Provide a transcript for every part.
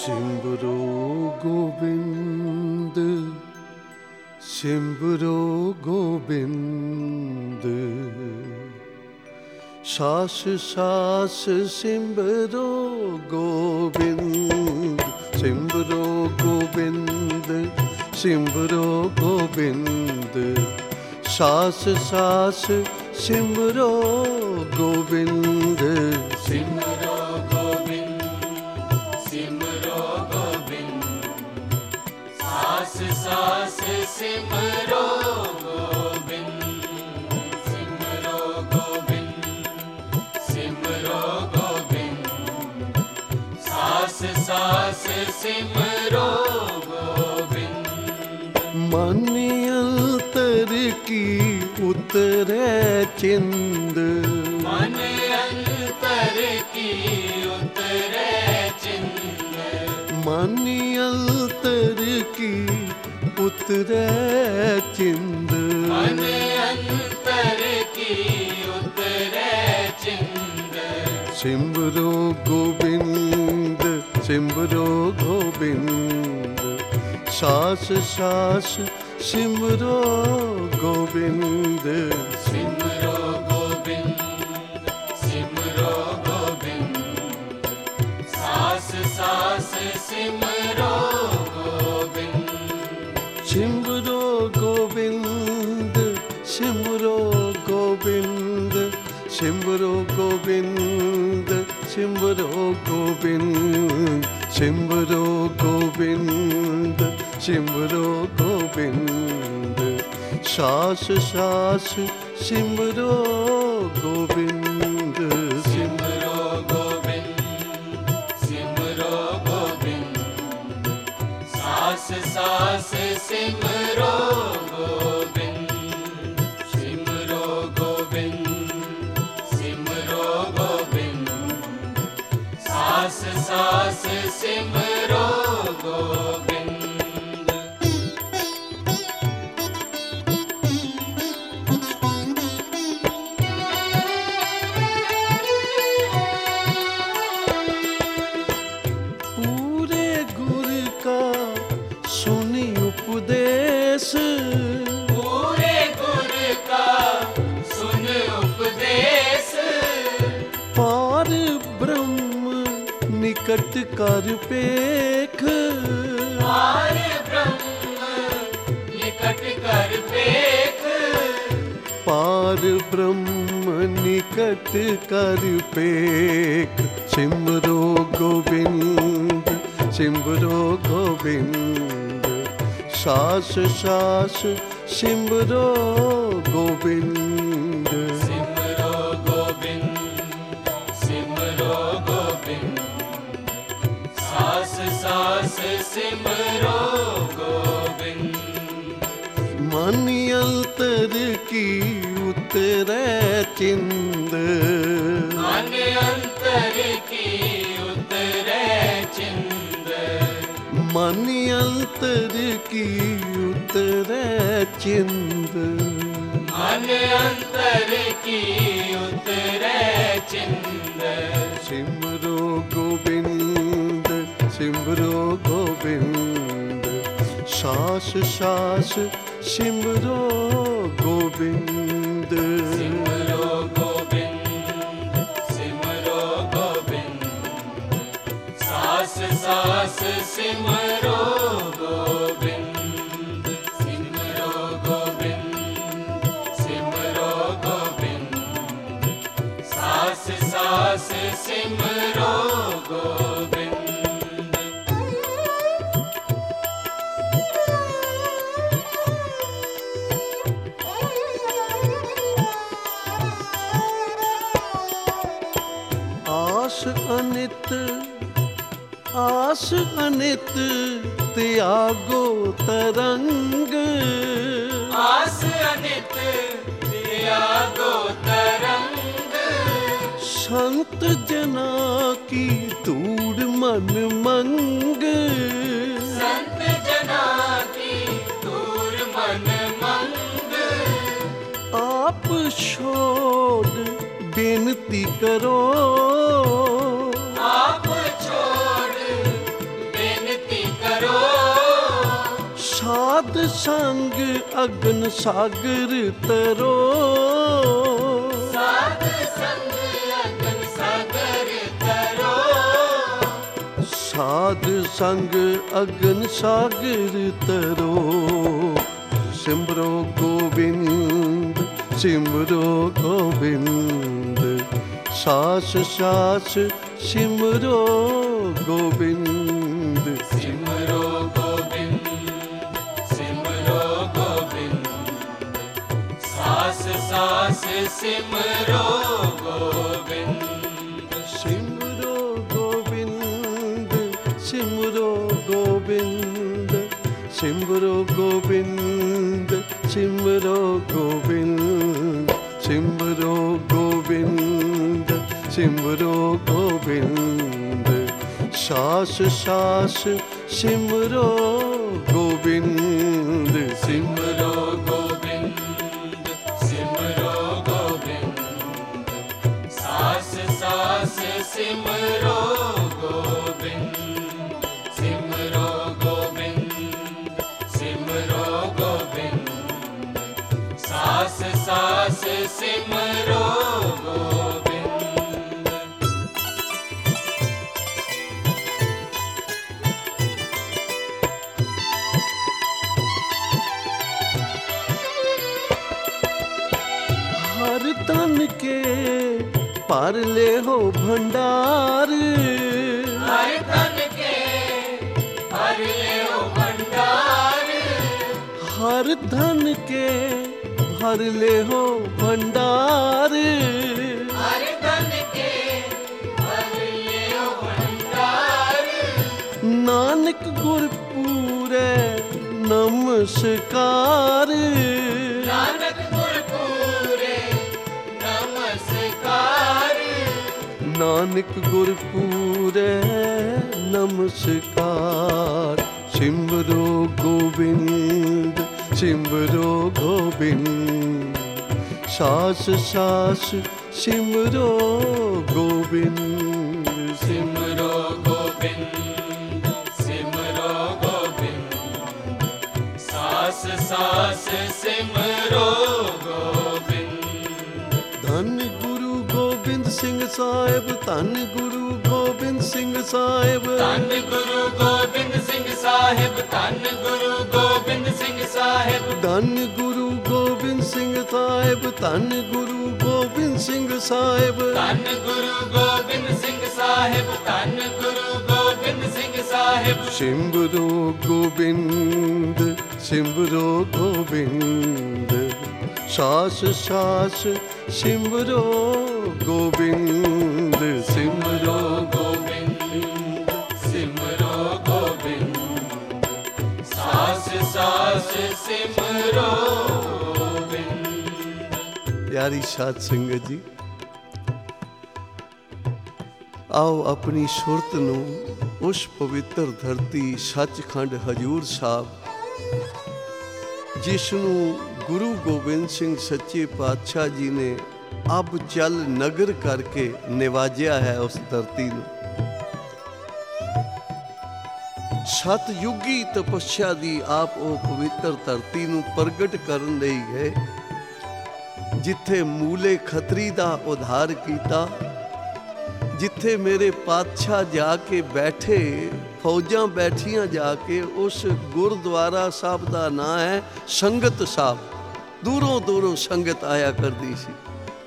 सिमरो गोविंद, सिमरो गोविंद, सास सास सिमरो गोविंद, सिमरो गोविंद, सिमरो गोविंद, सास सास सिमरो गोविंद, सिमरो गोविंद, सिमरो गोविंद, सास सास सिमरो गोविंद, सिमरो गोविंद, सिमरो गोविंद, सास सास सिमरो गोविंद। मानी अंतर की उतरे चिंद, मन अंतर की उतरे चिंद, मानी अंतर की उतरे चिंद, मन अंतर की उतरे चिंद। सिमरो गोविंद, सिमरो गोविंद, सास सास सिमरो गोविंद, सिमरो गोविंद, सिमरो गोविंद, सास सास सिमरो गोविंद, सिमरो गोविंद, सिमरो गोविंद, सिमरो गोविंद, सिमरो गोविंद, सिमरो गोविंद, सिमरो गोविंद, सास सास सिमरो गोविंद, सिमरो गोविंद, सिमरो गोविंद, सास सास सिमरो गोविंद, सिमरो गोविंद, सिमरो गोविंद, सास सास सिमरो गोविंद। पूरे गुर का सुनी उपदेश, पूरे गुर का सुन उपदेश, पार ब्रह्म निकट कर पेख, पार ब्रह्म निकट कर पेख, पार ब्रह्म निकट कर पेख, सिमरो गोविंद, सिमरो गोविंद, सास सास सिमरो गोविंद, सिमरो गोविंद, सिमरो गोविंद, सास सास सिमरो गोविंद, मानी अंतर की उतरे चिंद, मन अंतर की उतरे चिंद, मानी अंतर की उतरे चिंद, मन अंतर की उतरे चिंद, सिमरो गोविंद, सिमरो गोविंद, सास सास सिमरो गोविंद, सिमरो गोविंद, सिमरो गोविंद, सास सास सिमरो गोविंद, सिमरो गोविंद, सिमरो गोविंद, सास सास सिमरो गोविंद। आस अनित, आस अनित त्यागो तरंग, आस अनित त्यागो तरंग, संत जना की दूर मन मंग, संत जना की दूर मन मंग, आप छोड़ बेनती करो, आप छोड़ ਸੰਗ ਅਗਨ ਸਾਗਰ ਤਰੋ, ਸਾਧ ਸੰਗ ਅਗਨ ਸਾਗਰ ਤਰੋ, ਸਾਧ ਸੰਗ ਅਗਨ ਸਾਗਰ ਤਰੋ। ਸਿਮਰੋ ਗੋਬਿੰਦ ਸਿਮਰੋ ਗੋਬਿੰਦ, ਸਾਸ ਸਾਸ ਸਿਮਰੋ ਗੋਬਿੰਦ। ਸਿਮਰੋ ਗੋਬਿੰਦ ਸਿਮਰੋ ਗੋਬਿੰਦ, ਸਾਸ ਸਾਸ ਸਿਮਰੋ ਗੋਬਿੰਦ। ਸਿਮਰੋ ਗੋਬਿੰਦ ਸਿਮਰੋ ਗੋਬਿੰਦ, ਸਿਮਰੋ ਗੋਬਿੰਦ ਸਿਮਰੋ ਗੋਬਿੰਦ, ਸਿਮਰੋ ਗੋਬਿੰਦ ਸਿਮਰੋ ਗੋਬਿੰਦ, ਸਾਸ ਸਾਸ ਸਿਮਰੋ ਗੋਬਿੰਦ। ਸਿਮਰੋ ਗੋਬਿੰਦ ਸਿਮਰੋ ਗੋਬਿੰਦ, ਸਾਸ ਸਾਸ ਸਿਮਰੋ ਗੋਬਿੰਦ। ਸਿਮਰੋ ਗੋਬਿੰਦ ਸਿਮਰੋ ਗੋਬਿੰਦ, ਸਾਸ ਸਾਸ ਸਿਮਰੋ ਗੋਬਿੰਦ। हर तन के पर ले हो भंडार, हर तन के भर ले भंडार, हर धन के भर ले हो भंडार। हर तन के भर ले भंडार, नानक गुर पूरे नमस्कार, नानक गुर पूरे नमस्कार। नानक गुर पूरे नमस्कार। सिमरो गोविंद सिमरो गोविंद, सास सास सिमरो गोविंद। सिमरो गोविंद सिमरो गोविंद, सास सास सिमरो गोविंद। धन गुरु गोबिंद सिंह साहिब, धन गुरु गोबिंद सिंह साहिब, धन गुरु गोबिंद सिंह साहिब, धन गुरु गोबिंद सिंह साहिब, धन गुरु गोबिंद सिंह साहिब, धन गुरु गोबिंद सिंह साहिब। धन गुरु गोबिंद सिंह साहिब, धन गुरु गोबिंद सिंह साहिब। सिमरो गोबिंद सिमरो गोबिंद, सास सास सिमरो गोबिंद। सिमरो गोबिंद सिमरो गोबिंद, सास सास सिमरो गोबिंद। प्यारी साध संगत जी, आओ अपनी सुरत नूं उस पवित्र धरती सचखंड हजूर साहब, जिस नूं गुरु गोबिंद सिंह सच्चे पातशाह जी ने अब चल नगर करके निवाजिया है, उस धरती नूं सतयुगी तपस्या दी आप वो पवित्र धरती नूं प्रगट करन लई गए, जिथे मूले खतरी दा उद्धार कीता, जिथे मेरे पातशाह जाके बैठे, फौजां बैठियां जाके। उस गुरुद्वारा साहब दा नाम है संगत साहब। दूरों दूरों संगत आया करदी सी।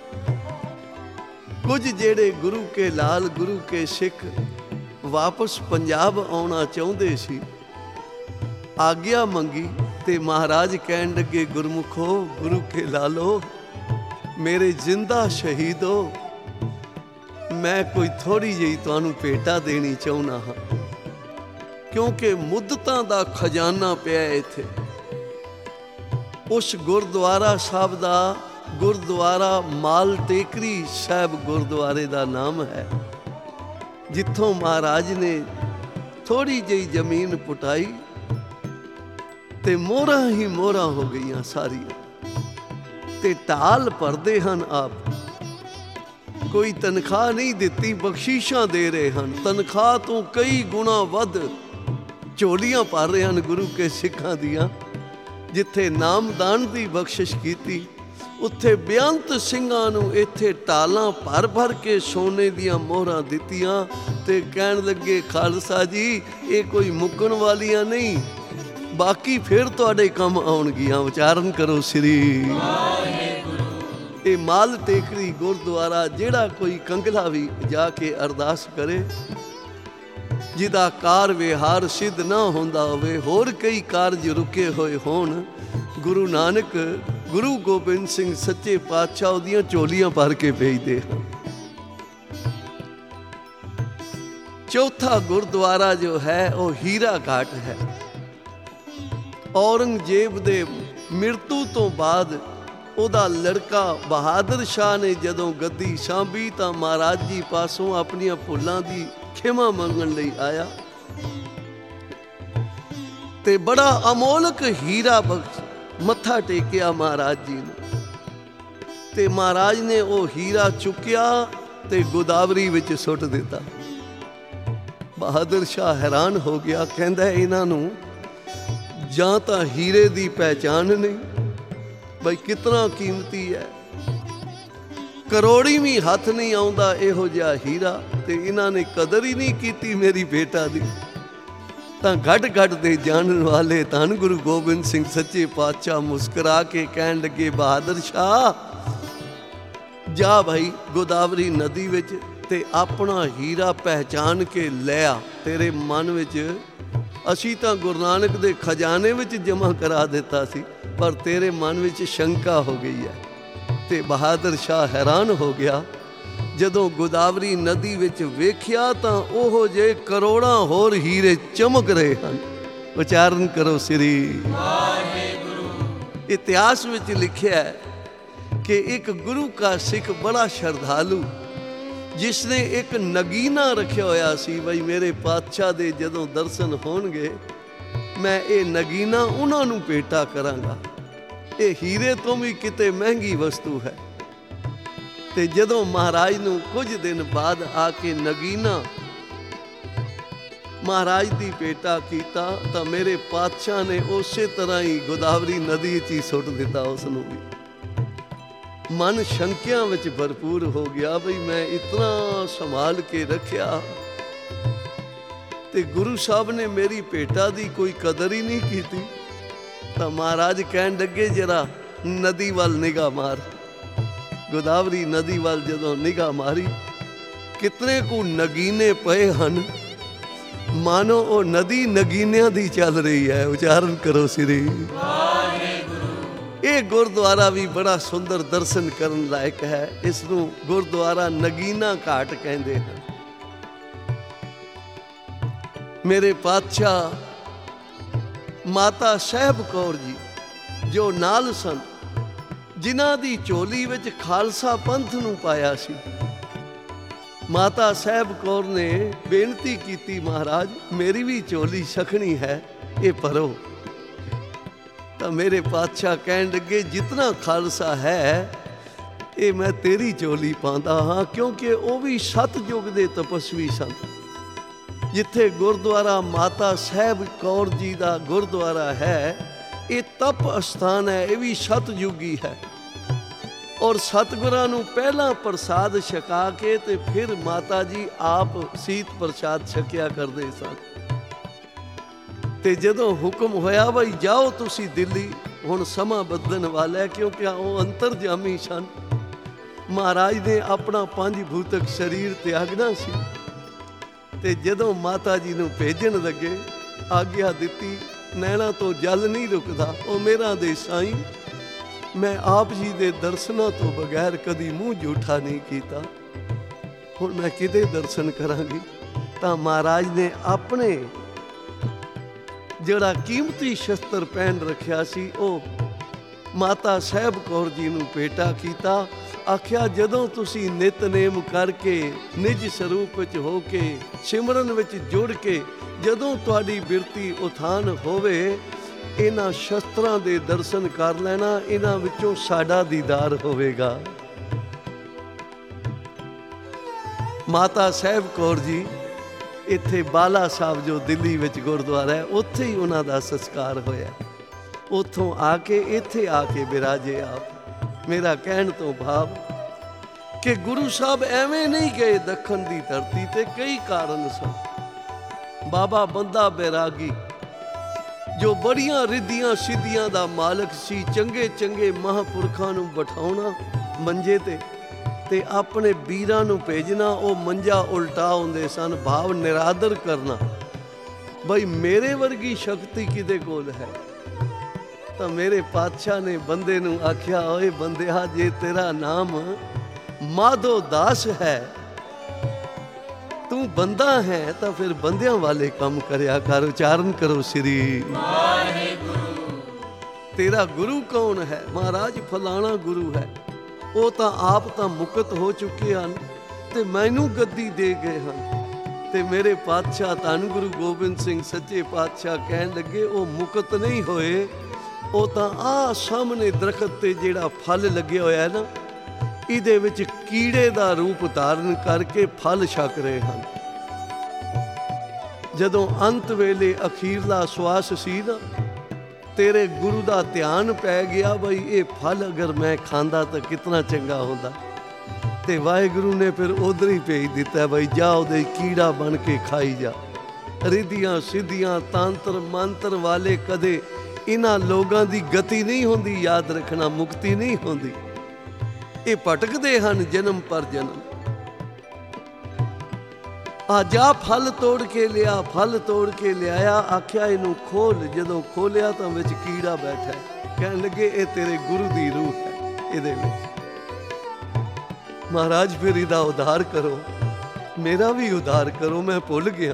कुछ जेड़े गुरु के लाल गुरु के सिख वापस पंजाब आउणा चाहुंदे सी, आग्या मंगी ते महाराज कहण लगे, गुरमुखो गुरु के लालो, मेरे जिंदा शहीदो, मैं कोई थोड़ी जी तुहानू भेटा देनी चाहुंदा हां, क्योंकि मुद्दतां दा खजाना पिया इत्थे। उस गुरुद्वारा साहब दा, गुरुद्वारा माल टेकरी साहब गुरुद्वारे दा नाम है, जिथों महाराज ने थोड़ी जी जमीन पुटाई ते मोहरां ही मोहरां हो गईयां सारियां, ते ढाल भरदे हन आप। कोई तनख्वाह नहीं दिती, बख्शीशां दे रहे हैं, तनख्वाह तो कई गुणा वध झोलियां भर रहे हैं गुरु के सिखां दियां। ਜਿੱਥੇ ਨਾਮਦਾਨ ਦੀ ਬਖਸ਼ਿਸ਼ ਕੀਤੀ, ਉੱਥੇ ਬੇਅੰਤ ਸਿੰਘਾਂ ਨੂੰ ਇੱਥੇ ਟਾਲਾਂ ਭਰ ਭਰ ਕੇ ਸੋਨੇ ਦੀਆਂ ਮੋਹਰਾਂ ਦਿੱਤੀਆਂ ਤੇ ਕਹਿਣ ਲੱਗੇ, ਖਾਲਸਾ ਜੀ ਇਹ ਕੋਈ ਮੁੱਕਣ ਵਾਲੀਆਂ ਨਹੀਂ, ਬਾਕੀ ਫਿਰ ਤੁਹਾਡੇ ਕੰਮ ਆਉਣਗੀਆਂ। ਉਚਾਰਨ ਕਰੋ ਸ੍ਰੀ ਵਾਹਿਗੁਰੂ। ਇਹ ਮਾਲ ਟੇਕਰੀ ਗੁਰਦੁਆਰਾ, ਜਿਹੜਾ ਕੋਈ ਕੰਗਲਾ ਵੀ ਜਾ ਕੇ ਅਰਦਾਸ ਕਰੇ, ਜਿਹਦਾ ਕਾਰ ਵਿਹਾਰ ਸਿੱਧ ਨਾ ਹੁੰਦਾ ਹੋਵੇ, ਹੋਰ ਕਈ ਕਾਰਜ ਰੁਕੇ ਹੋਏ ਹੋਣ, ਗੁਰੂ ਨਾਨਕ ਗੁਰੂ ਗੋਬਿੰਦ ਸਿੰਘ ਸੱਚੇ ਪਾਤਸ਼ਾਹ ਉਹਦੀਆਂ ਝੋਲੀਆਂ ਭਰ ਕੇ ਭੇਜਦੇ ਹਨ। ਚੌਥਾ ਗੁਰਦੁਆਰਾ ਜੋ ਹੈ ਉਹ ਹੀਰਾ ਘਾਟ ਹੈ। ਔਰੰਗਜ਼ੇਬ ਦੇ ਮ੍ਰਿਤੂ ਤੋਂ ਬਾਅਦ ਉਹਦਾ ਲੜਕਾ ਬਹਾਦਰ ਸ਼ਾਹ ਨੇ ਜਦੋਂ ਗੱਦੀ ਸਾਂਭੀ ਤਾਂ ਮਹਾਰਾਜ ਜੀ ਪਾਸੋਂ ਆਪਣੀਆਂ ਭੁੱਲਾਂ ਦੀ ਖਿਮਾ ਮੰਗਣ ਲਈ ਆਇਆ ਤੇ ਬੜਾ ਅਮੋਲਕ ਹੀਰਾ ਬਖਸ਼ ਮੱਥਾ ਟੇਕਿਆ ਮਹਾਰਾਜ ਜੀ ਨੂੰ, ਤੇ ਮਹਾਰਾਜ ਨੇ ਉਹ ਹੀਰਾ ਚੁੱਕਿਆ ਤੇ ਗੋਦਾਵਰੀ ਵਿੱਚ ਸੁੱਟ ਦਿੱਤਾ। ਬਹਾਦਰ ਸ਼ਾਹ ਹੈਰਾਨ ਹੋ ਗਿਆ, ਕਹਿੰਦਾ ਇਹਨਾਂ ਨੂੰ ਜਾਂ ਤਾਂ ਹੀਰੇ ਦੀ ਪਹਿਚਾਨ ਨਹੀਂ, ਬਈ ਕਿਤਨਾ ਕੀਮਤੀ ਹੈ, ਕਰੋੜੀ ਵੀ ਹੱਥ ਨਹੀਂ ਆਉਂਦਾ ਇਹੋ ਜਿਹਾ ਹੀਰਾ, ਤੇ ਇਹਨਾਂ ਨੇ ਕਦਰ ਹੀ ਨਹੀਂ ਕੀਤੀ ਮੇਰੀ ਬੇਟਾ ਦੀ। ਤਾਂ ਘਟ ਘਟ ਦੇ ਜਾਣਨ ਵਾਲੇ ਧੰਨ ਗੁਰੂ ਗੋਬਿੰਦ ਸਿੰਘ ਸੱਚੇ ਪਾਤਸ਼ਾਹ ਮੁਸਕਰਾ ਕੇ ਕਹਿਣ ਲੱਗੇ, ਬਹਾਦਰ ਸ਼ਾਹ ਜਾ ਭਾਈ ਗੋਦਾਵਰੀ ਨਦੀ ਵਿੱਚ ਤੇ ਆਪਣਾ ਹੀਰਾ ਪਹਿਚਾਨ ਕੇ ਲੈ ਆ। ਤੇਰੇ ਮਨ ਵਿੱਚ ਅਸੀਂ ਤਾਂ ਗੁਰੂ ਨਾਨਕ ਦੇ ਖਜ਼ਾਨੇ ਵਿੱਚ ਜਮ੍ਹਾਂ ਕਰਾ ਦਿੱਤਾ ਸੀ, ਪਰ ਤੇਰੇ ਮਨ ਵਿੱਚ ਸ਼ੰਕਾ ਹੋ ਗਈ ਹੈ। ਤੇ ਬਹਾਦਰ ਸ਼ਾਹ ਹੈਰਾਨ ਹੋ ਗਿਆ, ਜਦੋਂ ਗੋਦਾਵਰੀ ਨਦੀ ਵਿੱਚ ਵੇਖਿਆ ਤਾਂ ਉਹ ਜੇ ਕਰੋੜਾਂ ਹੋਰ ਹੀਰੇ ਚਮਕ ਰਹੇ ਹਨ। ਉਚਾਰਨ ਕਰੋ ਸ੍ਰੀ ਵਾਹਿਗੁਰੂ। ਇਤਿਹਾਸ ਵਿੱਚ ਲਿਖਿਆ ਹੈ ਕਿ ਇੱਕ ਗੁਰੂ ਕਾ ਸਿੱਖ ਬੜਾ ਸ਼ਰਧਾਲੂ, ਜਿਸਨੇ ਇੱਕ ਨਗੀਨਾ ਰੱਖਿਆ ਹੋਇਆ ਸੀ, ਬਈ ਮੇਰੇ ਪਾਤਸ਼ਾਹ ਦੇ ਜਦੋਂ ਦਰਸ਼ਨ ਹੋਣਗੇ ਮੈਂ ਇਹ ਨਗੀਨਾ ਉਹਨਾਂ ਨੂੰ ਭੇਟਾ ਕਰਾਂਗਾ, ਇਹ ਹੀਰੇ ਤੋਂ ਵੀ ਕਿਤੇ ਮਹਿੰਗੀ ਵਸਤੂ ਹੈ। ਤੇ ਜਦੋਂ ਮਹਾਰਾਜ ਨੂੰ ਕੁਝ ਦਿਨ ਬਾਅਦ ਆ ਕੇ ਨਗੀਨਾ ਮਹਾਰਾਜ ਦੀ ਭੇਟਾ ਕੀਤਾ ਤਾਂ ਮੇਰੇ ਪਾਤਸ਼ਾਹ ਨੇ ਉਸੇ ਤਰ੍ਹਾਂ ਹੀ ਗੋਦਾਵਰੀ ਨਦੀ 'ਚ ਹੀ ਸੁੱਟ ਦਿੱਤਾ ਉਸ ਨੂੰ ਵੀ। ਮਨ ਸ਼ੰਕਿਆਂ ਵਿੱਚ ਭਰਪੂਰ ਹੋ ਗਿਆ, ਬਈ ਮੈਂ ਇਤਨਾ ਸੰਭਾਲ ਕੇ ਰੱਖਿਆ ਤੇ ਗੁਰੂ ਸਾਹਿਬ ਨੇ ਮੇਰੀ ਭੇਟਾ ਦੀ ਕੋਈ ਕਦਰ ਹੀ ਨਹੀਂ ਕੀਤੀ। ਤਾਂ ਮਹਾਰਾਜ ਕਹਿਣ ਲੱਗੇ, ਜਰਾ ਨਦੀ ਵੱਲ ਨਿਗਾਹ ਮਾਰ। ਗੋਦਾਵਰੀ ਨਦੀ ਵੱਲ ਜਦੋਂ ਨਿਗਾਹ ਮਾਰੀ, ਕਿਤਨੇ ਕੁ ਨਗੀਨੇ ਪਏ ਹਨ, ਮਾਨੋ ਉਹ ਨਦੀ ਨਗੀਨਿਆਂ ਦੀ ਚੱਲ ਰਹੀ ਹੈ। ਉਚਾਰਨ ਕਰੋ ਸ੍ਰੀ ਵਾਹਿਗੁਰੂ। ਇਹ ਗੁਰਦੁਆਰਾ ਵੀ ਬੜਾ ਸੁੰਦਰ ਦਰਸ਼ਨ ਕਰਨ ਲਾਇਕ ਹੈ। ਇਸ ਨੂੰ ਗੁਰਦੁਆਰਾ ਨਗੀਨਾ ਘਾਟ ਕਹਿੰਦੇ ਹਨ। ਮੇਰੇ ਪਾਤਸ਼ਾਹ ਮਾਤਾ ਸਾਹਿਬ ਕੌਰ ਜੀ ਜੋ ਨਾਲ ਸਨ, ਜਿਨ੍ਹਾਂ ਦੀ ਝੋਲੀ ਵਿੱਚ ਖਾਲਸਾ ਪੰਥ ਨੂੰ ਪਾਇਆ ਸੀ, ਮਾਤਾ ਸਾਹਿਬ ਕੌਰ ਨੇ ਬੇਨਤੀ ਕੀਤੀ, ਮਹਾਰਾਜ ਮੇਰੀ ਵੀ ਝੋਲੀ ਸਖਣੀ ਹੈ, ਇਹ ਭਰੋ। ਤਾਂ ਮੇਰੇ ਪਾਤਸ਼ਾਹ ਕਹਿਣ ਲੱਗੇ, ਜਿਤਨਾ ਖਾਲਸਾ ਹੈ ਇਹ ਮੈਂ ਤੇਰੀ ਝੋਲੀ ਪਾਉਂਦਾ ਹਾਂ, ਕਿਉਂਕਿ ਉਹ ਵੀ ਸਤਯੁਗ ਦੇ ਤਪਸਵੀ ਸਨ। ਜਿੱਥੇ ਗੁਰਦੁਆਰਾ ਮਾਤਾ ਸਾਹਿਬ ਕੌਰ ਜੀ ਦਾ ਗੁਰਦੁਆਰਾ ਹੈ, ਇਹ ਤਪ ਅਸਥਾਨ ਹੈ, ਇਹ ਵੀ ਸਤਯੁਗੀ ਹੈ। ਔਰ ਸਤਿਗੁਰਾਂ ਨੂੰ ਪਹਿਲਾਂ ਪ੍ਰਸਾਦ ਛਕਾ ਕੇ ਤੇ ਫਿਰ ਮਾਤਾ ਜੀ ਆਪ ਸੀਤ ਪ੍ਰਸਾਦ ਛਕਿਆ ਕਰਦੇ ਸਨ। ਤੇ ਜਦੋਂ ਹੁਕਮ ਹੋਇਆ ਬਈ ਜਾਓ ਤੁਸੀਂ ਦਿੱਲੀ, ਹੁਣ ਸਮਾਂ ਬਦਲਣ ਵਾਲਾ ਹੈ, ਕਿਉਂਕਿ ਉਹ ਅੰਤਰਜਾਮੀ ਸਨ। ਮਹਾਰਾਜ ਨੇ ਆਪਣਾ ਪੰਜ ਭੂਤਕ ਸਰੀਰ ਤਿਆਗਣਾ ਸੀ। ਤੇ ਜਦੋਂ ਮਾਤਾ ਜੀ ਨੂੰ ਭੇਜਣ ਲੱਗੇ, ਆਗਿਆ ਦਿੱਤੀ, ਨੈਣਾ ਤੋਂ ਜਲ ਨਹੀਂ ਰੁਕਦਾ, ਉਹ ਮੇਰਾ ਦੇ ਸਾਈਂ, ਮੈਂ ਆਪ ਜੀ ਦੇ ਦਰਸ਼ਨਾਂ ਤੋਂ ਬਗੈਰ ਕਦੀ ਮੂੰਹ ਝੂਠਾ ਨਹੀਂ ਕੀਤਾ, ਹੁਣ ਮੈਂ ਕਿਤੇ ਦਰਸ਼ਨ ਕਰਾਂਗੀ। ਤਾਂ ਮਹਾਰਾਜ ਨੇ ਆਪਣੇ ਜਿਹੜਾ ਕੀਮਤੀ ਸ਼ਸਤਰ ਪਹਿਨ ਰੱਖਿਆ ਸੀ, ਉਹ ਮਾਤਾ ਸਾਹਿਬ ਕੌਰ ਜੀ ਨੂੰ ਭੇਟਾ ਕੀਤਾ। ਆਖਿਆ, ਜਦੋਂ ਤੁਸੀਂ ਨਿਤਨੇਮ ਕਰਕੇ ਨਿਜ ਸਰੂਪ ਵਿੱਚ ਹੋ ਕੇ ਸਿਮਰਨ ਵਿੱਚ ਜੁੜ ਕੇ ਜਦੋਂ ਤੁਹਾਡੀ ਬਿਰਤੀ ਉਥਾਨ ਹੋਵੇ, ਇਹਨਾਂ ਸ਼ਸਤਰਾਂ ਦੇ ਦਰਸ਼ਨ ਕਰ ਲੈਣਾ, ਇਹਨਾਂ ਵਿੱਚੋਂ ਸਾਡਾ ਦੀਦਾਰ ਹੋਵੇਗਾ। ਮਾਤਾ ਸਾਹਿਬ ਕੌਰ ਜੀ ਇੱਥੇ ਬਾਲਾ ਸਾਹਿਬ ਜੋ ਦਿੱਲੀ ਵਿੱਚ ਗੁਰਦੁਆਰਾ ਹੈ, ਉੱਥੇ ਹੀ ਉਹਨਾਂ ਦਾ ਸੰਸਕਾਰ ਹੋਇਆ। ਉੱਥੋਂ ਆ ਕੇ ਇੱਥੇ ਆ ਕੇ ਬਿਰਾਜੇ ਆਪ। ਮੇਰਾ ਕਹਿਣ ਤੋਂ ਭਾਵ ਕਿ ਗੁਰੂ ਸਾਹਿਬ ਐਵੇਂ ਨਹੀਂ ਗਏ ਦੱਖਣ ਦੀ ਧਰਤੀ ਤੇ, ਕਈ ਕਾਰਨ ਸਨ। ਬਾਬਾ ਬੰਦਾ ਬੈਰਾਗੀ ਜੋ ਬੜੀਆਂ ਰਿੱਧੀਆਂ ਸਿੱਧੀਆਂ ਦਾ ਮਾਲਕ ਸੀ, ਚੰਗੇ ਚੰਗੇ ਮਹਾਂਪੁਰਖਾਂ ਨੂੰ ਬਿਠਾਉਣਾ ਮੰਜੇ ਤੇ ਆਪਣੇ ਵੀਰਾਂ ਨੂੰ ਭੇਜਣਾ, ਉਹ ਮੰਜਾ ਉਲਟਾ ਹੁੰਦੇ ਸਨ। ਭਾਵ ਨਿਰਾਦਰ ਕਰਨਾ, ਬਈ ਮੇਰੇ ਵਰਗੀ ਸ਼ਕਤੀ ਕਿਹਦੇ ਕੋਲ ਹੈ। ਤਾਂ ਮੇਰੇ ਪਾਤਸ਼ਾਹ ਨੇ ਬੰਦੇ ਨੂੰ ਆਖਿਆ, ਓਏ ਬੰਦਿਆ, ਜੇ ਤੇਰਾ ਨਾਮ ਮਾਧੋ ਦਾਸ ਹੈ, ਤੂੰ ਬੰਦਾ ਹੈ, ਤਾਂ ਫਿਰ ਬੰਦਿਆਂ ਵਾਲੇ ਕੰਮ ਕਰਿਆ ਕਰ। ਉਚਾਰਨ ਕਰੋ ਸ੍ਰੀ ਵਾਹਿਗੁਰੂ। ਤੇਰਾ ਗੁਰੂ ਕੌਣ ਹੈ? ਮਹਾਰਾਜ ਫਲਾਣਾ ਗੁਰੂ ਹੈ। ਉਹ ਤਾਂ ਆਪ ਤਾਂ ਮੁਕਤ ਹੋ ਚੁੱਕੇ ਹਨ ਤੇ ਮੈਨੂੰ ਗੱਦੀ ਦੇ ਗਏ ਹਨ। ਤੇ ਮੇਰੇ ਪਾਤਸ਼ਾਹ ਧੰਨ ਗੁਰੂ ਗੋਬਿੰਦ ਸਿੰਘ ਸੱਚੇ ਪਾਤਸ਼ਾਹ ਕਹਿਣ ਲੱਗੇ, ਉਹ ਮੁਕਤ ਨਹੀਂ ਹੋਏ, ਉਹ ਤਾਂ ਆਹ ਸਾਹਮਣੇ ਦਰਖਤ ਤੇ ਜਿਹੜਾ ਫਲ ਲੱਗਿਆ ਹੋਇਆ ਹੈ ਨਾ, ਇਹਦੇ ਵਿੱਚ ਕੀੜੇ ਦਾ ਰੂਪ ਧਾਰਨ ਕਰਕੇ ਫਲ ਛਕ ਰਹੇ ਹਨ। ਜਦੋਂ ਅੰਤ ਵੇਲੇ ਅਖੀਰਲਾ ਸਵਾਸ ਸੀ ਨਾ, ਤੇਰੇ ਗੁਰੂ ਦਾ ਧਿਆਨ ਪੈ ਗਿਆ, ਬਈ ਇਹ ਫਲ ਅਗਰ ਮੈਂ ਖਾਂਦਾ ਤਾਂ ਕਿਤਨਾ ਚੰਗਾ ਹੁੰਦਾ। ਤੇ ਵਾਹਿਗੁਰੂ ਨੇ ਫਿਰ ਉਧਰ ਹੀ ਭੇਜ ਦਿੱਤਾ, ਬਈ ਜਾ ਉਹਦੇ ਕੀੜਾ ਬਣ ਕੇ ਖਾਈ ਜਾ। ਰਿੱਧੀਆਂ ਸਿੱਧੀਆਂ ਤਾਂਤਰ ਮੰਤਰ ਵਾਲੇ ਕਦੇ ਇਹਨਾਂ ਲੋਕਾਂ ਦੀ ਗਤੀ ਨਹੀਂ ਹੁੰਦੀ, ਯਾਦ ਰੱਖਣਾ, ਮੁਕਤੀ ਨਹੀਂ ਹੁੰਦੀ। ਇਹ ਭਟਕਦੇ ਹਨ ਜਨਮ ਪਰ ਜਨਮ। ਆ ਜਾ ਫਲ ਤੋੜ ਕੇ ਲਿਆ, ਫਲ ਤੋੜ ਕੇ ਲਿਆਇਆ, ਆਖਿਆ ਇਹਨੂੰ ਖੋਲ। ਜਦੋਂ ਖੋਲਿਆ ਤਾਂ ਵਿੱਚ ਕੀੜਾ ਬੈਠਾ। ਕਹਿਣ ਲੱਗੇ, ਇਹ ਤੇਰੇ ਗੁਰੂ ਦੀ ਰੂਹ ਹੈ ਇਹਦੇ ਵਿੱਚ। ਮਹਾਰਾਜ ਫਿਰ ਇਹਦਾ ਉਧਾਰ ਕਰੋ, ਮੇਰਾ ਵੀ ਉਧਾਰ ਕਰੋ, ਮੈਂ ਭੁੱਲ ਗਿਆ।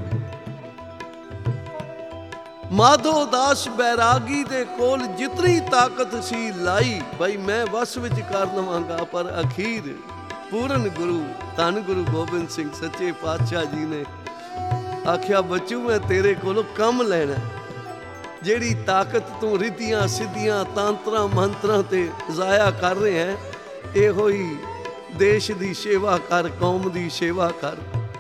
ਮਾਧੋ ਦਾਸ ਬੈਰਾਗੀ ਦੇ ਕੋਲ ਜਿਤਨੀ ਤਾਕਤ ਸੀ ਲਾਈ, ਬਈ ਮੈਂ ਵਸ ਵਿੱਚ ਕਰ ਲਵਾਂਗਾ, ਪਰ ਅਖੀਰ ਪੂਰਨ ਗੁਰੂ ਧੰਨ ਗੁਰੂ ਗੋਬਿੰਦ ਸਿੰਘ ਸੱਚੇ ਪਾਤਸ਼ਾਹ ਜੀ ਨੇ ਆਖਿਆ, ਬੱਚੂ ਮੈਂ ਤੇਰੇ ਕੋਲੋਂ ਕੰਮ ਲੈਣਾ। ਜਿਹੜੀ ਤਾਕਤ ਤੂੰ ਰਿੱਧੀਆਂ ਸਿੱਧੀਆਂ ਤਾਂਤਰਾਂ ਮੰਤਰਾਂ ਤੇ ਜ਼ਾਇਆ ਕਰ ਰਿਹਾ ਹੈ, ਇਹੋ ਹੀ ਦੇਸ਼ ਦੀ ਸੇਵਾ ਕਰ, ਕੌਮ ਦੀ ਸੇਵਾ ਕਰ।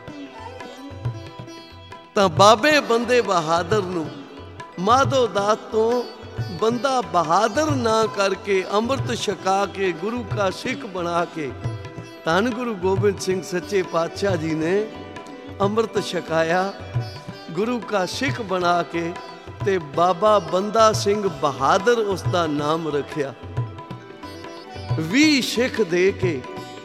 ਤਾਂ ਬਾਬੇ ਬੰਦੇ ਬਹਾਦਰ ਨੂੰ ਮਾਧੋ ਦਾਸ ਤੋਂ ਬੰਦਾ ਬਹਾਦਰ ਨਾ ਕਰਕੇ ਅੰਮ੍ਰਿਤ ਛਕਾ ਕੇ ਗੁਰੂ ਕਾ ਸਿੱਖ ਬਣਾ ਕੇ ਧੰਨ ਗੁਰੂ ਗੋਬਿੰਦ ਸਿੰਘ ਸੱਚੇ ਪਾਤਸ਼ਾਹ ਜੀ ਨੇ ਅੰਮ੍ਰਿਤ ਛਕਾਇਆ। ਗੁਰੂ ਕਾ ਸਿੱਖ ਬਣਾ ਕੇ ਤੇ ਬਾਬਾ ਬੰਦਾ ਸਿੰਘ ਬਹਾਦਰ ਉਸ ਦਾ ਨਾਮ ਰੱਖਿਆ। 20 ਸਿੱਖ ਦੇ ਕੇ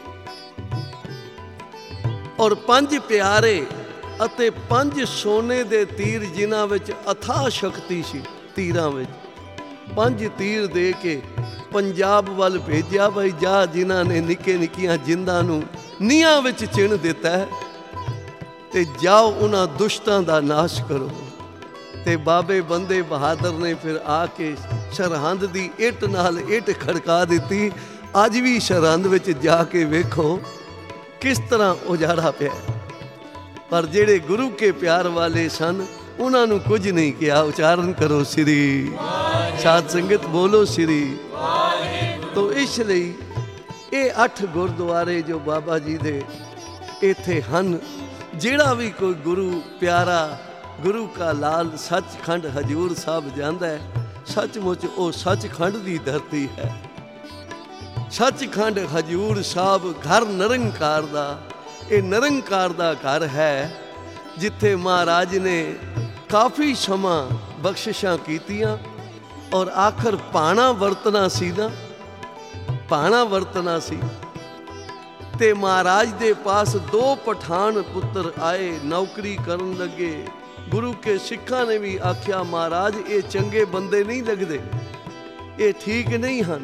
ਔਰ 5 ਪਿਆਰੇ ਅਤੇ 5 ਸੋਨੇ ਦੇ ਤੀਰ, ਜਿਨ੍ਹਾਂ ਵਿੱਚ ਅਥਾਹ ਸ਼ਕਤੀ ਸੀ ਤੀਰਾਂ ਵਿੱਚ। 5 ਤੀਰ ਦੇ ਕੇ ਪੰਜਾਬ ਵੱਲ ਭੇਜਿਆ, ਬਈ ਜਾ, ਜਿਨ੍ਹਾਂ ਨੇ ਨਿੱਕੇ ਨਿੱਕੀਆਂ ਜਿੰਦਾਂ ਨੂੰ ਨੀਹਾਂ ਵਿੱਚ ਚਿਣ ਦਿੱਤਾ ਹੈ, ਤੇ ਜਾਓ ਉਹਨਾਂ ਦੁਸ਼ਟਾਂ ਦਾ ਨਾਸ਼ ਕਰੋ। ਤੇ ਬਾਬੇ ਬੰਦੇ ਬਹਾਦਰ ਨੇ ਫਿਰ ਆ ਕੇ ਸਰਹੰਦ ਦੀ ਇੱਟ ਨਾਲ ਇੱਟ ਖੜਕਾ ਦਿੱਤੀ। ਅੱਜ ਵੀ ਸਰਹੰਦ ਵਿੱਚ ਜਾ ਕੇ ਵੇਖੋ ਕਿਸ ਤਰ੍ਹਾਂ ਉਜਾੜਾ ਪਿਆ। ਪਰ ਜਿਹੜੇ ਗੁਰੂ ਕੇ ਪਿਆਰ ਵਾਲੇ ਸਨ, ਉਹਨਾਂ ਨੂੰ ਕੁਝ ਨਹੀਂ ਕਿਹਾ। ਉਚਾਰਨ ਕਰੋ ਸ੍ਰੀ ਸਾਧ ਸੰਗਤ, ਬੋਲੋ ਸ੍ਰੀ। ਤੋ ਇਸ ਲਈ ਇਹ 8 ਗੁਰਦੁਆਰੇ ਜੋ ਬਾਬਾ ਜੀ ਦੇ ਇੱਥੇ ਹਨ, ਜਿਹੜਾ ਵੀ ਕੋਈ ਗੁਰੂ ਪਿਆਰਾ, ਗੁਰੂ ਕਾ ਲਾਲ ਸੱਚਖੰਡ ਹਜੂਰ ਸਾਹਿਬ ਜਾਂਦਾ ਹੈ, ਸੱਚਮੁੱਚ ਉਹ ਸੱਚਖੰਡ ਦੀ ਧਰਤੀ ਹੈ। ਸੱਚਖੰਡ ਹਜੂਰ ਸਾਹਿਬ ਘਰ ਨਿਰੰਕਾਰ ਦਾ, ਇਹ ਨਿਰੰਕਾਰ ਦਾ ਘਰ ਹੈ, ਜਿੱਥੇ ਮਹਾਰਾਜ ਨੇ ਕਾਫੀ ਸਮਾਂ ਬਖਸ਼ਿਸ਼ਾਂ ਕੀਤੀਆਂ। ਔਰ ਆਖਰ ਭਾਣਾ ਵਰਤਣਾ ਸੀ ਨਾ, ਭਾਣਾ ਵਰਤਣਾ ਸੀ। ਤੇ ਮਹਾਰਾਜ ਦੇ ਪਾਸ 2 ਪਠਾਨ ਪੁੱਤਰ ਆਏ, ਨੌਕਰੀ ਕਰਨ ਲੱਗੇ। ਗੁਰੂ ਕੇ ਸਿੱਖਾਂ ਨੇ ਵੀ ਆਖਿਆ, ਮਹਾਰਾਜ ਇਹ ਚੰਗੇ ਬੰਦੇ ਨਹੀਂ ਲੱਗਦੇ, ਇਹ ਠੀਕ ਨਹੀਂ ਹਨ,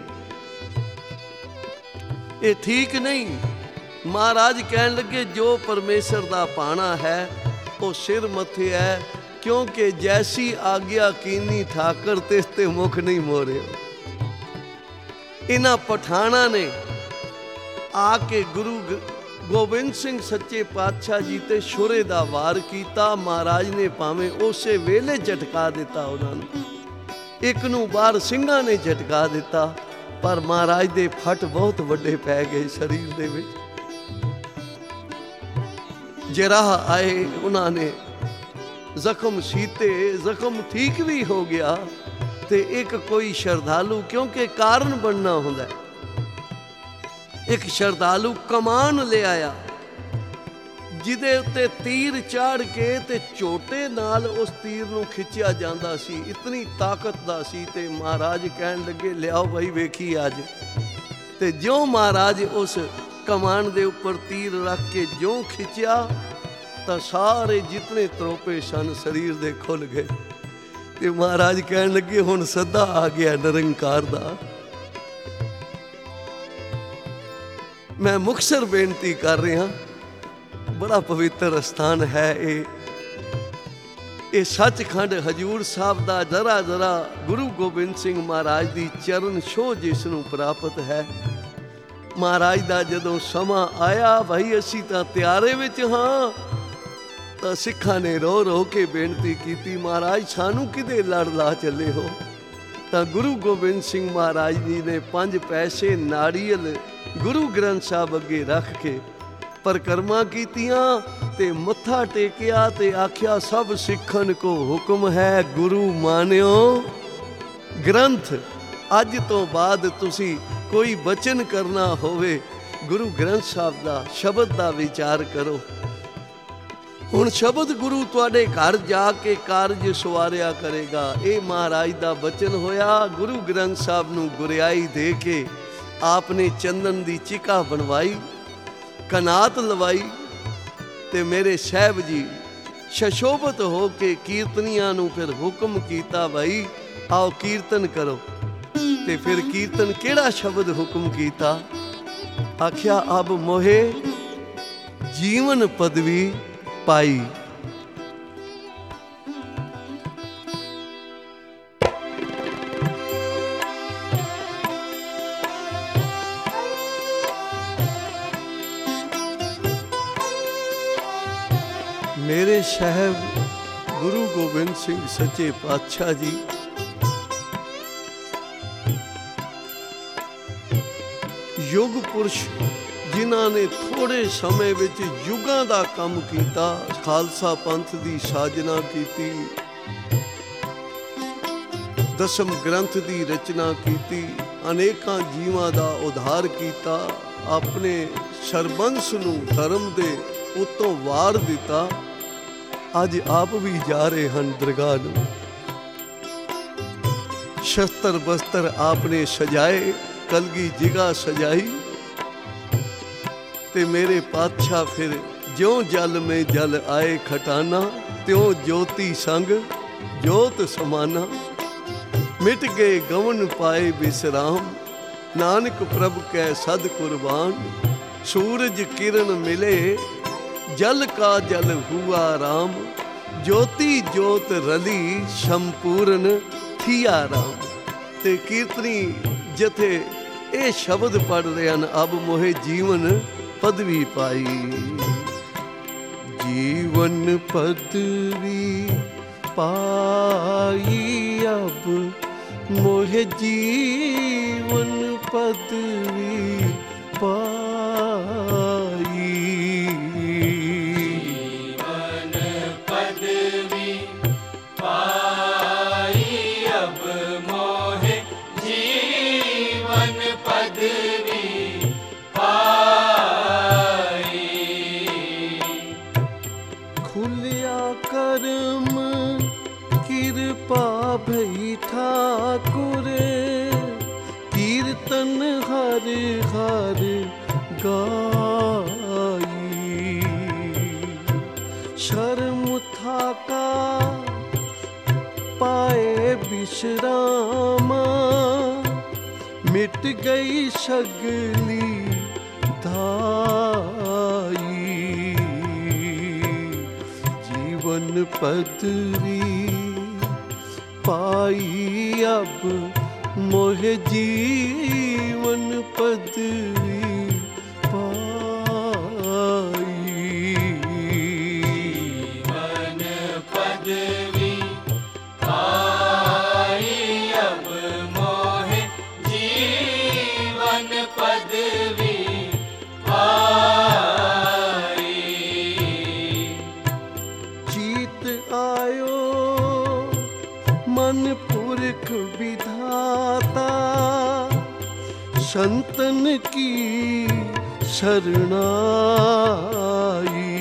ਇਹ ਠੀਕ ਨਹੀਂ। ਮਹਾਰਾਜ ਕਹਿਣ ਲੱਗੇ, ਜੋ ਪਰਮੇਸ਼ਰ ਦਾ ਭਾਣਾ ਹੈ ਉਹ ਸਿਰ ਮੱਥੇ ਹੈ, ਕਿਉਂਕਿ ਜੈਸੀ ਆਗਿਆ ਕੀਨੀ ਠਾਕਰ ਤਿਸ ਤੇ ਮੁਖ ਨਹੀਂ ਮੋਰਿਓ। ਇਹਨਾਂ ਪਠਾਣਾ ਨੇ ਆ ਕੇ ਗੁਰੂ ਗੋਬਿੰਦ ਸਿੰਘ ਸੱਚੇ ਪਾਤਸ਼ਾਹ ਜੀ ਤੇ ਛੁਰੇ ਦਾ ਵਾਰ ਕੀਤਾ। ਮਹਾਰਾਜ ਨੇ ਭਾਵੇਂ ਉਸੇ ਵੇਲੇ ਝਟਕਾ ਦਿੱਤਾ ਉਹਨਾਂ ਨੂੰ, ਇੱਕ ਨੂੰ ਬਾਹਰ ਸਿੰਘਾਂ ਨੇ ਝਟਕਾ ਦਿੱਤਾ, ਪਰ ਮਹਾਰਾਜ ਦੇ ਫੱਟ ਬਹੁਤ ਵੱਡੇ ਪੈ ਗਏ ਸਰੀਰ ਦੇ ਵਿੱਚ। ਜਰਾਹ ਆਏ, ਉਹਨਾਂ ਨੇ ਜ਼ਖਮ ਸੀਤੇ, ਜ਼ਖਮ ਠੀਕ ਵੀ ਹੋ ਗਿਆ, ਤੇ ਇੱਕ ਕੋਈ ਸ਼ਰਧਾਲੂ, ਕਿਉਂਕਿ ਕਾਰਨ ਬਣਨਾ ਹੁੰਦਾ। ਇੱਕ ਸ਼ਰਧਾਲੂ ਕਮਾਨ ਲਿਆਇਆ ਜਿਹਦੇ ਉੱਤੇ ਤੀਰ ਚਾੜ ਕੇ ਤੇ ਝੋਟੇ ਨਾਲ ਉਸ ਤੀਰ ਨੂੰ ਖਿੱਚਿਆ ਜਾਂਦਾ ਸੀ, ਇਤਨੀ ਤਾਕਤ ਦਾ ਸੀ। ਤੇ ਮਹਾਰਾਜ ਕਹਿਣ ਲੱਗੇ ਲਿਆਓ ਭਾਈ ਵੇਖੀ ਅੱਜ। ਤੇ ਜਿਉਂ ਮਹਾਰਾਜ ਉਸ ਕਮਾਨ ਦੇ ਉੱਪਰ ਤੀਰ ਰੱਖ ਕੇ ਜਿਉਂ ਖਿੱਚਿਆ ਤਾਂ ਸਾਰੇ ਜਿਤਨੇ ਤਰੋਪੇ ਸਨ ਸਰੀਰ ਦੇ ਖੁੱਲ ਗਏ। ਤੇ ਮਹਾਰਾਜ ਕਹਿਣ ਲੱਗੇ ਹੁਣ ਸੱਦਾ ਆ ਗਿਆ ਨਿਰੰਕਾਰ ਦਾ। ਮੈਂ ਮੁਕਤਸਰ ਬੇਨਤੀ ਕਰ ਰਿਹਾ, ਬੜਾ ਪਵਿੱਤਰ ਸਥਾਨ ਹੈ ਇਹ ਸੱਚਖੰਡ ਹਜੂਰ ਸਾਹਿਬ ਦਾ। ਜ਼ਰਾ ਜ਼ਰਾ ਗੁਰੂ ਗੋਬਿੰਦ ਸਿੰਘ ਮਹਾਰਾਜ ਦੀ ਚਰਨ ਛੋਹ ਜਿਸ ਨੂੰ ਪ੍ਰਾਪਤ ਹੈ। ਮਹਾਰਾਜ ਦਾ ਜਦੋਂ ਸਮਾਂ ਆਇਆ ਭਾਈ ਅਸੀਂ ਤਾਂ ਤਿਆਰੇ ਵਿੱਚ ਹਾਂ, ਤਾਂ ਸਿੱਖਾਂ ਨੇ ਰੋ ਰੋ ਕੇ ਬੇਨਤੀ ਕੀਤੀ ਮਹਾਰਾਜ ਸਾਨੂੰ ਕਿਤੇ ਲੜ ਲਾ ਚੱਲੇ ਹੋ। ਤਾਂ ਗੁਰੂ ਗੋਬਿੰਦ ਸਿੰਘ ਮਹਾਰਾਜ ਜੀ ਨੇ 5 ਪੈਸੇ ਨਾਰੀਅਲ ਗੁਰੂ ਗ੍ਰੰਥ ਸਾਹਿਬ ਅੱਗੇ ਰੱਖ ਕੇ ਪਰਿਕਰਮਾ ਕੀਤੀਆਂ ਤੇ ਮੱਥਾ ਟੇਕਿਆ ਤੇ ਆਖਿਆ ਸਭ ਸਿੱਖਨ ਕੋ ਹੁਕਮ ਹੈ ਗੁਰੂ ਮਾਨਿਓ ਗ੍ਰੰਥ। ਅੱਜ ਤੋਂ ਬਾਅਦ ਤੁਸੀਂ ਕੋਈ ਬਚਨ ਕਰਨਾ ਹੋਵੇ ਗੁਰੂ ਗ੍ਰੰਥ ਸਾਹਿਬ ਦਾ ਸ਼ਬਦ ਦਾ ਵਿਚਾਰ ਕਰੋ। ਹੁਣ ਸ਼ਬਦ ਗੁਰੂ ਤੁਹਾਡੇ ਘਰ ਜਾ ਕੇ ਕਾਰਜ ਸਵਾਰਿਆ ਕਰੇਗਾ। ਇਹ ਮਹਾਰਾਜ ਦਾ ਬਚਨ ਹੋਇਆ। ਗੁਰੂ ਗ੍ਰੰਥ ਸਾਹਿਬ ਨੂੰ ਗੁਰਿਆਈ ਦੇ ਕੇ ਆਪ ਨੇ ਚੰਦਨ ਦੀ ਚਿਕਾ ਬਣਵਾਈ, ਕਨਾਤ ਲਵਾਈ ਤੇ ਮੇਰੇ ਸਾਹਿਬ ਜੀ ਸ਼ਸ਼ੋਭਤ ਹੋ ਕੇ ਕੀਰਤਨੀਆਂ ਨੂੰ ਫਿਰ ਹੁਕਮ ਕੀਤਾ ਭਾਈ ਆਓ ਕੀਰਤਨ ਕਰੋ। ਤੇ ਫਿਰ ਕੀਰਤਨ ਕਿਹੜਾ ਸ਼ਬਦ ਹੁਕਮ ਕੀਤਾ? ਆਖਿਆ ਅਬ ਮੋਹੇ ਜੀਵਨ ਪਦਵੀ ਪਾਈ। ਮੇਰੇ ਸਾਹਿਬ ਗੁਰੂ ਗੋਬਿੰਦ ਸਿੰਘ ਸੱਚੇ ਪਾਤਸ਼ਾਹ ਜੀ ਯੁਗ ਪੁਰਸ਼ ਜਿਨ੍ਹਾਂ ਨੇ ਥੋੜੇ ਸਮੇਂ ਵਿੱਚ ਯੁਗਾਂ ਦਾ ਕੰਮ ਕੀਤਾ, ਖਾਲਸਾ ਪੰਥ ਦੀ ਸਾਜਨਾ ਕੀਤੀ, ਦਸਮ ਗ੍ਰੰਥ ਦੀ ਰਚਨਾ ਕੀਤੀ, ਅਨੇਕਾਂ ਜੀਵਾਂ ਦਾ ਉਧਾਰ ਕੀਤਾ, ਆਪਣੇ ਸਰਬੰਸ ਨੂੰ ਧਰਮ ਦੇ ਉੱਤੋਂ ਵਾਰ ਦਿੱਤਾ। ਅੱਜ ਆਪ ਵੀ ਜਾ ਰਹੇ ਹਨ ਦਰਗਾਹ ਨੂੰ। ਸ਼ਸਤਰ ਬਸਤਰ ਆਪਨੇ ਸਜਾਏ, ਕਲਗੀ ਜਿਗਾ ਸਜਾਈ ਤੇ ਮੇਰੇ ਪਾਤਸ਼ਾਹ ਫਿਰ ਜਿਉਂ ਜਲ ਮੇ ਜਲ ਆਏ ਖਟਾਨਾ, ਤਿਉਂ ਜੋਤੀ ਸੰਗ ਜੋਤ ਸਮਾਨਾ। ਮਿਟ ਗਏ ਗਵਨ ਪਾਏ ਬਿਸਰਾਮ, ਨਾਨਕ ਪ੍ਰਭ ਕੈ ਸਦ ਕੁਰਬਾਨ। ਸੂਰਜ ਕਿਰਨ ਮਿਲੇ जल का जल हुआ राम, ज्योति ज्योत रली संपूर्ण थिया राम। ते कीर्तनी जथे ये शब्द पढ़ रहे हैं अब मोहे जीवन पदवी पाई। जीवन पदवी पाई अब मोहे जीवन पदवी पाई। भई ठाकुर कीर्तन हर हर गाई। शर्म थाका पाए विश्रामा, मिट गई सगली धाई। जीवन पदवी पाई अब मोहे जीवन पदवी पाई। जीवन पदवी पाई अब मोहे जीवन पदवी पाई। जीत आयो मन पुरख संतन की शरणाई।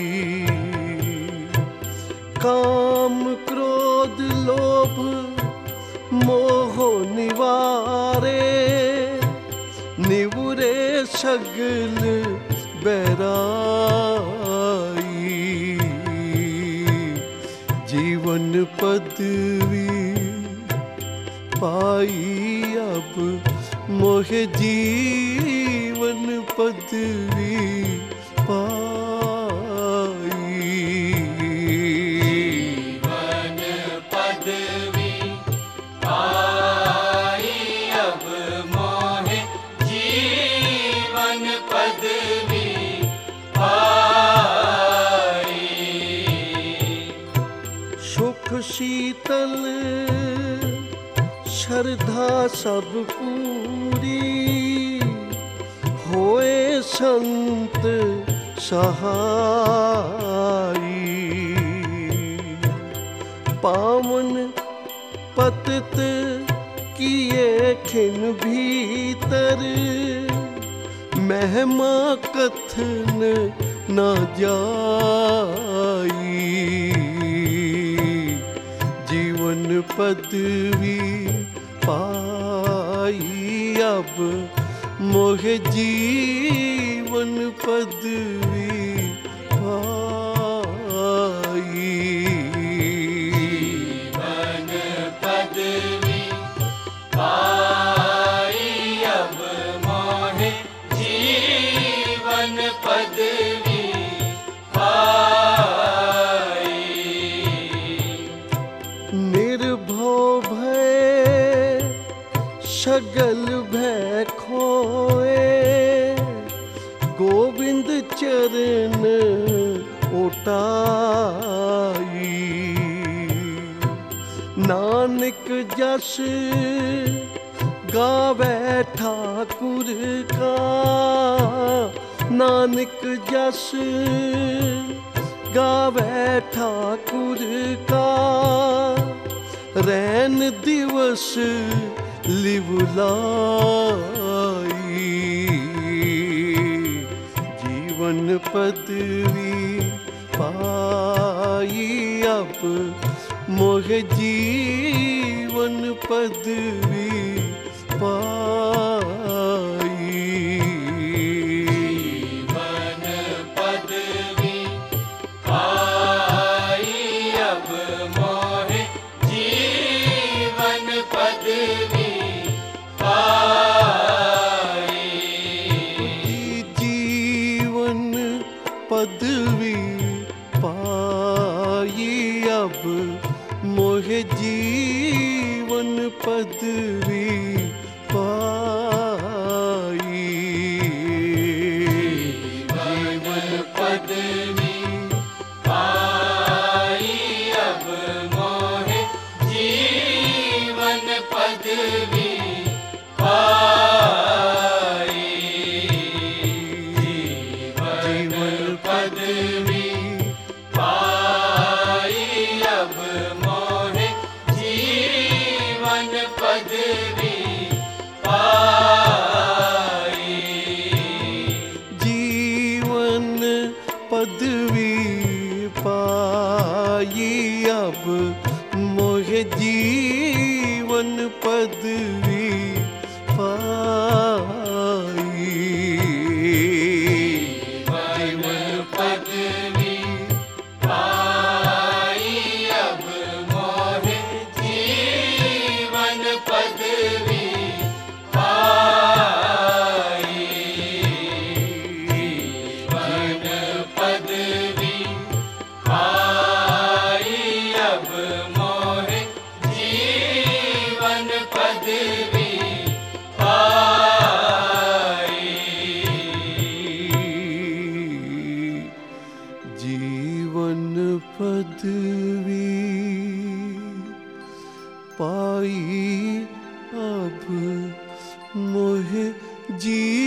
काम क्रोध लोभ मोह निवारे, निवरे सगल बैराई। जीवन पदवी पाई अब मोहे जीवन पदवी पाई। जीवन पदवी पाई अब मोहे जीवन पदवी पाई। सुख शीतल श्रद्धा सब पूरी, होए संत सहाई। पावन पतित किए खिन भीतर, महिमा कथन न जाई। जीवन पदवी पाई अब मोहे जीवन पदवी पाई। जीवन पदवी पाई अब मोहे जीवन पदवी पाई। निर्भव भय सगल भय खोए, गोविंद चरण ओटाई। नानक जस गावे ठाकुर का, नानक जस गावे ठाकुर का। रैन दिवस लिवलाई। जीवन पदवी पाई अब मोहे जीवन पदवी पाई। जीवन पदवी पाई अब मोहे जीवन पदवी पाई। जीवन पदवी पाई अब मोहे जीवन पदवी पाई। जीवन पदवी पाई अब मोहे जीवन पदवी पाई। जीवन पदवी पाई अब मोहे जीवन पदवी पाई। जीवन पदवी पाई अब मोहे जीवन पदवी पाई। जीवन पदवी पाई अब मोहे जीवन पदवी पाई। जीवन पदवी पाई अब मोहे जीवन पदवी पाई। जीवन पदवी पाई अब मोहे जी